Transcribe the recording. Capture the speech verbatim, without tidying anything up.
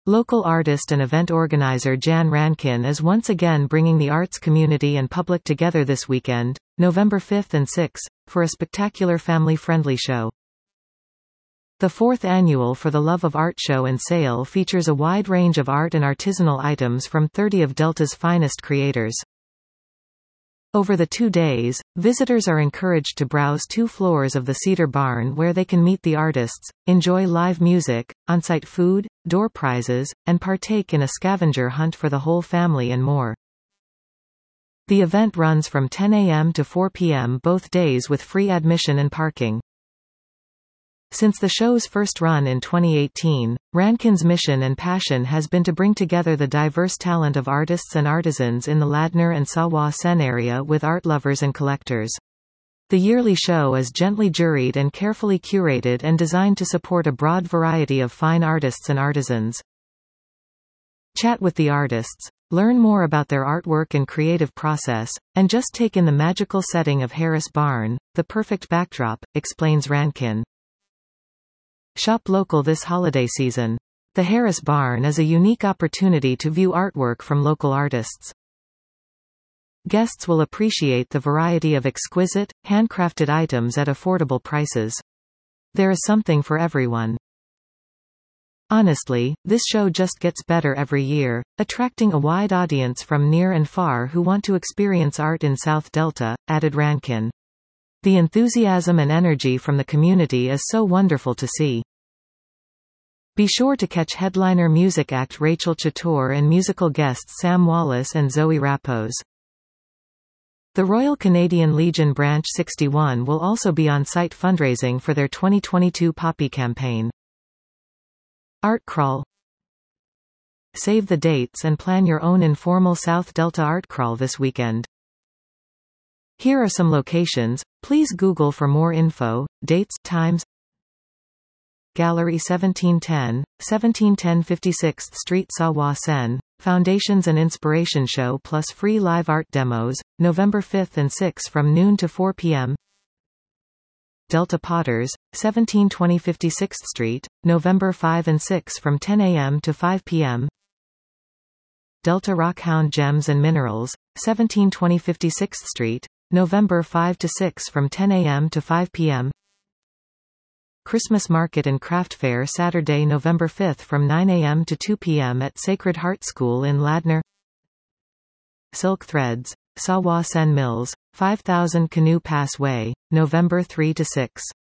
Local artist and event organizer Jan Rankin is once again bringing the arts community and public together this weekend, November fifth and sixth, for a spectacular family-friendly show. The fourth annual For the Love of Art show and sale features a wide range of art and artisanal items from thirty of Delta's finest creators. Over the two days, visitors are encouraged to browse two floors of the Cedar Barn where they can meet the artists, enjoy live music, on-site food, door prizes, and partake in a scavenger hunt for the whole family and more. The event runs from ten a m to four p m both days with free admission and parking. Since the show's first run in twenty eighteen, Rankin's mission and passion has been to bring together the diverse talent of artists and artisans in the Ladner and Sawa Sen area with art lovers and collectors. The yearly show is gently juried and carefully curated and designed to support a broad variety of fine artists and artisans. Chat with the artists, learn more about their artwork and creative process, and just take in the magical setting of Harris Barn, the perfect backdrop, explains Rankin. Shop local this holiday season. The Harris Barn is a unique opportunity to view artwork from local artists. Guests will appreciate the variety of exquisite, handcrafted items at affordable prices. There is something for everyone. Honestly, this show just gets better every year, attracting a wide audience from near and far who want to experience art in South Delta, added Rankin. The enthusiasm and energy from the community is so wonderful to see. Be sure to catch headliner music act Rachel Chatour and musical guests Sam Wallace and Zoe Rappos. The Royal Canadian Legion Branch sixty-one will also be on site fundraising for their twenty twenty-two Poppy campaign. Art Crawl. Save the dates and plan your own informal South Delta art crawl this weekend. Here are some locations. Please Google for more info, dates, times. Gallery seventeen ten, seventeen ten fifty-sixth Street Sawa Sen, Foundations and Inspiration Show plus free live art demos, November fifth and sixth from noon to four p m Delta Potters, seventeen twenty fifty-sixth Street, November fifth and sixth from ten a m to five p m Delta Rockhound Gems and Minerals, seventeen twenty fifty-sixth Street, November fifth to sixth from ten a m to five p m Christmas Market and Craft Fair Saturday, November fifth from nine a m to two p m at Sacred Heart School in Ladner. Silk Threads, Sawa Sen Mills, five thousand Canoe Pass Way, November third to sixth.